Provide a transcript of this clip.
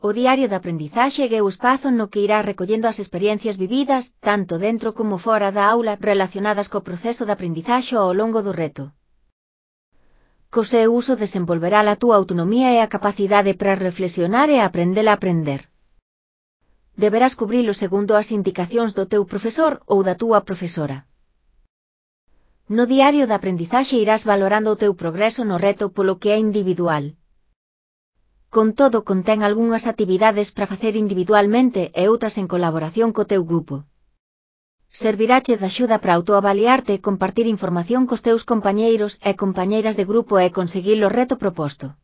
O diario de aprendizaxe é o espazo no que irás recollendo as experiencias vividas, tanto dentro como fora da aula, relacionadas co proceso de aprendizaxe ao longo do reto. Co seu uso desenvolverá a túa autonomía e a capacidade para reflexionar e aprender a aprender. Deberás cubrilo segundo as indicacións do teu profesor ou da túa profesora. No diario de aprendizaxe irás valorando o teu progreso no reto polo que é individual. Con todo, contén algunhas actividades para facer individualmente e outras en colaboración co teu grupo. Servirache de axuda para autoavaliarte e compartir información cos teus compañeiros e compañeiras de grupo e conseguir o reto proposto.